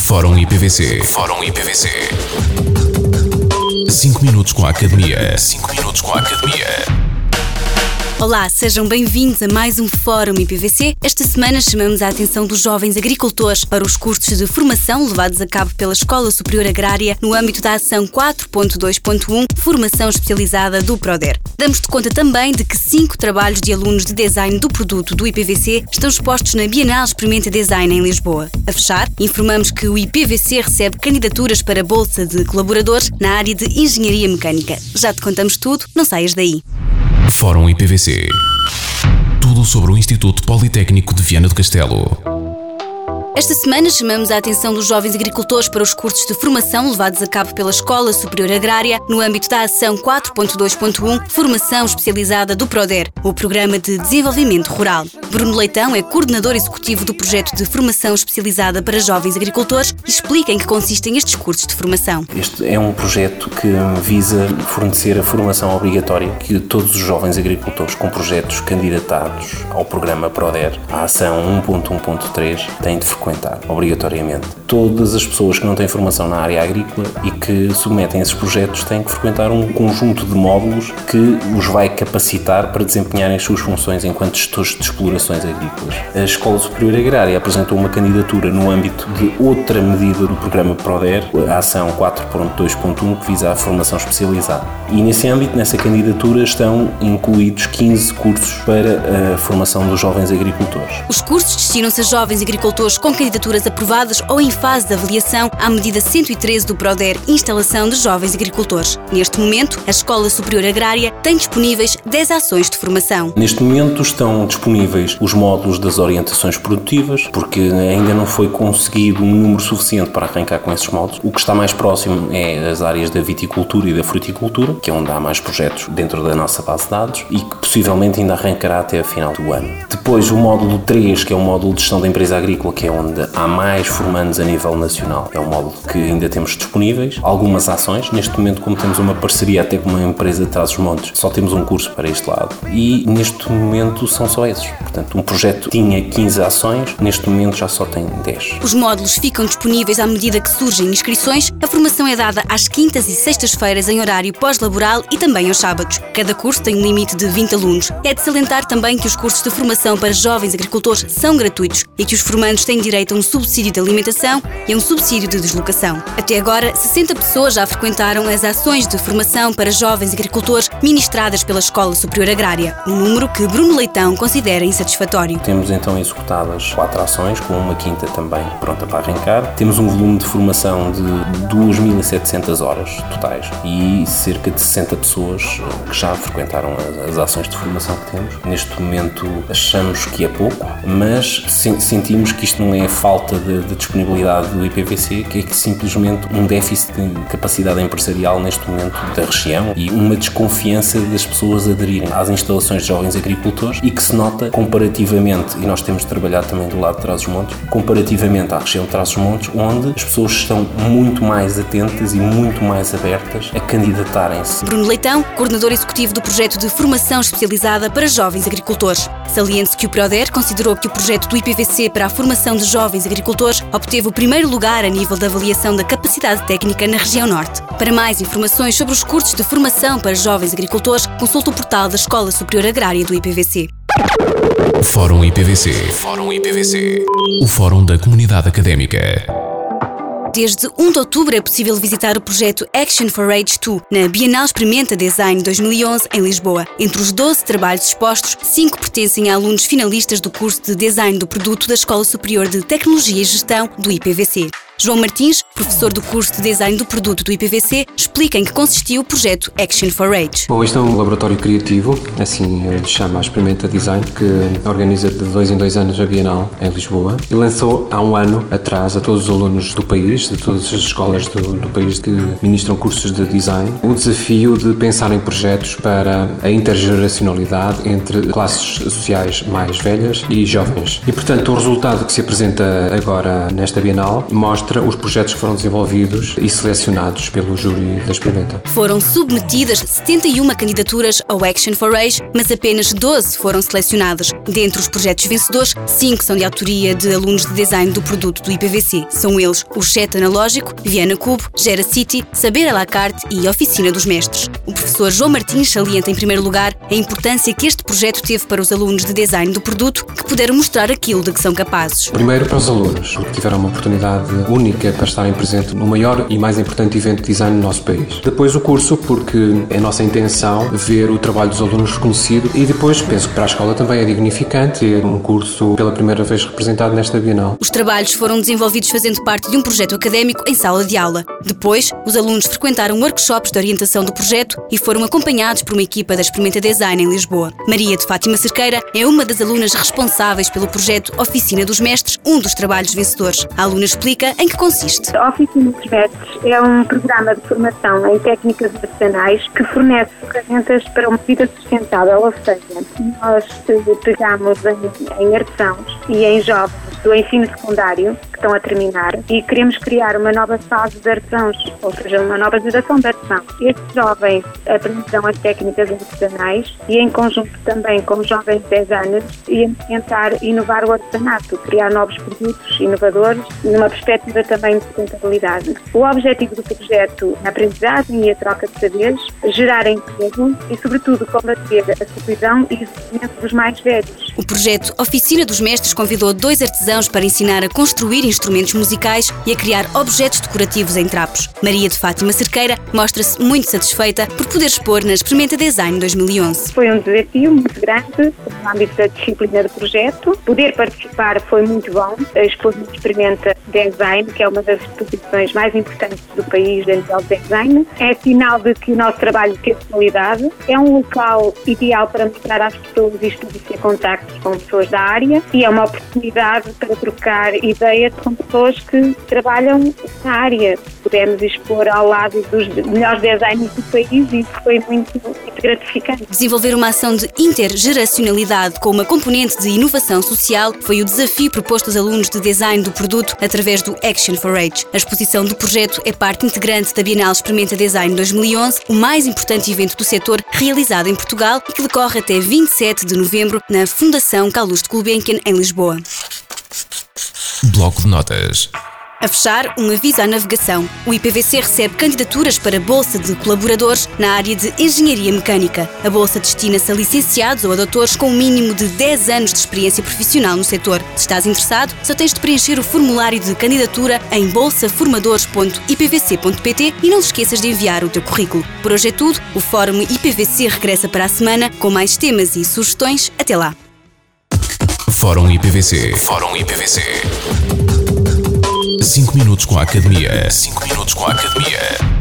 Fórum IPVC. Fórum IPVC. 5 minutos com a Academia. 5 minutos com a Academia. Olá, sejam bem-vindos a mais um Fórum IPVC. Esta semana chamamos a atenção dos jovens agricultores para os cursos de formação levados a cabo pela Escola Superior Agrária no âmbito da Ação 4.2.1, Formação Especializada do PRODER. Damos-te conta também de que 5 trabalhos de alunos de design do produto do IPVC estão expostos na Bienal Experimenta Design em Lisboa. A fechar, informamos que o IPVC recebe candidaturas para bolsa de colaboradores na área de Engenharia Mecânica. Já te contamos tudo, não saias daí. Fórum IPVC. Tudo sobre o Instituto Politécnico de Viana do Castelo. Esta semana chamamos a atenção dos jovens agricultores para os cursos de formação levados a cabo pela Escola Superior Agrária no âmbito da Ação 4.2.1, Formação Especializada do PRODER, o Programa de Desenvolvimento Rural. Bruno Leitão é coordenador executivo do projeto de formação especializada para jovens agricultores e explica em que consistem estes cursos de formação. Este é um projeto que visa fornecer a formação obrigatória que todos os jovens agricultores com projetos candidatados ao programa PRODER, a Ação 1.1.3, têm de frequentar obrigatoriamente. Todas as pessoas que não têm formação na área agrícola e que submetem esses projetos têm que frequentar um conjunto de módulos que os vai capacitar para desempenharem as suas funções enquanto gestores de explorações agrícolas. A Escola Superior Agrária apresentou uma candidatura no âmbito de outra medida do programa PRODER, a Ação 4.2.1, que visa a formação especializada. E nesse âmbito, nessa candidatura, estão incluídos 15 cursos para a formação dos jovens agricultores. Os cursos destinam-se a jovens agricultores com candidaturas aprovadas ou em fase de avaliação à medida 113 do PRODER, Instalação de Jovens Agricultores. Neste momento, a Escola Superior Agrária tem disponíveis 10 ações de formação. Neste momento estão disponíveis os módulos das orientações produtivas, porque ainda não foi conseguido um número suficiente para arrancar com esses módulos. O que está mais próximo é as áreas da viticultura e da fruticultura, que é onde há mais projetos dentro da nossa base de dados e que possivelmente ainda arrancará até a final do ano. Depois o módulo 3, que é o módulo de gestão da empresa agrícola, que é onde há mais formandos a nível nacional. É um módulo que ainda temos disponíveis. Algumas ações. Neste momento, como temos uma parceria até com uma empresa de Trás-os-Montes, só temos um curso para este lado. E neste momento são só esses. Portanto, um projeto tinha 15 ações, neste momento já só tem 10. Os módulos ficam disponíveis à medida que surgem inscrições. A formação é dada às quintas e sextas-feiras em horário pós-laboral e também aos sábados. Cada curso tem um limite de 20 alunos. É de salientar também que os cursos de formação para jovens agricultores são gratuitos e que os formandos têm direito a um subsídio de alimentação e a um subsídio de deslocação. Até agora, 60 pessoas já frequentaram as ações de formação para jovens agricultores ministradas pela Escola Superior Agrária, um número que Bruno Leitão considera insatisfatório. Temos então executadas 4 ações, com uma quinta também pronta para arrancar. Temos um volume de formação de 2.700 horas totais e cerca de 60 pessoas que já frequentaram as ações de formação que temos. Neste momento achamos que é pouco, mas sentimos que isto não é falta de disponibilidade do IPVC, que é que simplesmente um déficit de capacidade empresarial neste momento da região e uma desconfiança das pessoas aderirem às instalações de jovens agricultores e que se nota comparativamente, e nós temos trabalhado também do lado de Trás-os-Montes, comparativamente à região de Trás-os-Montes, onde as pessoas estão muito mais atentas e muito mais abertas a candidatarem-se. Bruno Leitão, coordenador executivo do projeto de formação especializada para jovens agricultores. Saliente-se que o PRODER considerou que o projeto do IPVC para a formação de jovens agricultores obteve o primeiro lugar a nível da avaliação da capacidade técnica na região norte. Para mais informações sobre os cursos de formação para jovens agricultores, consulte o portal da Escola Superior Agrária do IPVC. Fórum IPVC. Fórum IPVC. O Fórum da Comunidade Académica. Desde 1 de outubro é possível visitar o projeto Action for Age 2 na Bienal Experimenta Design 2011 em Lisboa. Entre os 12 trabalhos expostos, 5 pertencem a alunos finalistas do curso de Design do Produto da Escola Superior de Tecnologia e Gestão do IPVC. João Martins, professor do curso de Design do Produto do IPVC, explica em que consistia o projeto Action for Age. Bom, este é um laboratório criativo, assim se chama a Experimenta Design, que organiza de 2 em 2 anos a Bienal em Lisboa e lançou há um ano atrás a todos os alunos do país, de todas as escolas do país que ministram cursos de design, o desafio de pensar em projetos para a intergeracionalidade entre classes sociais mais velhas e jovens. E, portanto, o resultado que se apresenta agora nesta Bienal mostra mostra os projetos que foram desenvolvidos e selecionados pelo júri da Experimenta. Foram submetidas 71 candidaturas ao Action for Age, mas apenas 12 foram selecionadas. Dentre os projetos vencedores, 5 são de autoria de alunos de design do produto do IPVC. São eles o Chat Analógico, Viana Cubo, Gera City, Saber à la carte e Oficina dos Mestres. O professor João Martins salienta em primeiro lugar a importância que este projeto teve para os alunos de design do produto, que puderam mostrar aquilo de que são capazes. Primeiro para os alunos, porque tiveram uma oportunidade única para estarem presentes no maior e mais importante evento de design no nosso país. Depois o curso, porque é a nossa intenção ver o trabalho dos alunos reconhecido, e depois penso que para a escola também é dignificante ter um curso pela primeira vez representado nesta Bienal. Os trabalhos foram desenvolvidos fazendo parte de um projeto académico em sala de aula. Depois, os alunos frequentaram workshops de orientação do projeto e foram acompanhados por uma equipa da Experimenta Design em Lisboa. Maria de Fátima Cerqueira é uma das alunas responsáveis pelo projeto Oficina dos Mestres, um dos trabalhos vencedores. A aluna explica em que consiste. A Oficina dos Mestres é um programa de formação em técnicas artesanais que fornece ferramentas para uma vida sustentável, ou seja, nós pegamos em artesãos e em jovens do ensino secundário que estão a terminar e queremos criar uma nova fase de artesãos, ou seja, uma nova geração de artesãos. Estes jovens aprenderão as técnicas artesanais e, em conjunto também com os jovens de 10 anos, íamos tentar inovar o artesanato, criar novos produtos inovadores, numa perspectiva também de sustentabilidade. O objetivo do projeto é a aprendizagem e a troca de saberes, gerar emprego e, sobretudo, combater a solidão e o sofrimento dos mais velhos. O projeto Oficina dos Mestres convidou 2 artesãos para ensinar a construir instrumentos musicais e a criar objetos decorativos em trapos. Maria de Fátima Cerqueira mostra-se muito satisfeita por poder expor na Experimenta Design 2011. Foi um desafio muito grande no âmbito da disciplina do projeto. Poder participar foi muito bom. Expor na Experimenta Design, que é uma das exposições mais importantes do país a nível de design. É sinal de que o nosso trabalho teve qualidade. É um local ideal para mostrar às pessoas e estabelecer contactos com pessoas da área e é uma oportunidade para trocar ideias com pessoas que trabalham na área. Pudemos expor ao lado dos melhores designers do país e isso foi muito gratificante. Desenvolver uma ação de intergeracionalidade com uma componente de inovação social foi o desafio proposto aos alunos de design do produto através do Action for Age. A exposição do projeto é parte integrante da Bienal Experimenta Design 2011, o mais importante evento do setor realizado em Portugal e que decorre até 27 de novembro na Fundação Calouste Gulbenkian, em Lisboa. Bloco de notas. A fechar, um aviso à navegação. O IPVC recebe candidaturas para Bolsa de Colaboradores na área de Engenharia Mecânica. A Bolsa destina-se a licenciados ou a doutores com um mínimo de 10 anos de experiência profissional no setor. Se estás interessado, só tens de preencher o formulário de candidatura em bolsaformadores.ipvc.pt e não te esqueças de enviar o teu currículo. Por hoje é tudo. O Fórum IPVC regressa para a semana com mais temas e sugestões. Até lá. Fórum IPVC. Fórum IPVC. 5 minutos com a Academia. 5 minutos com a Academia.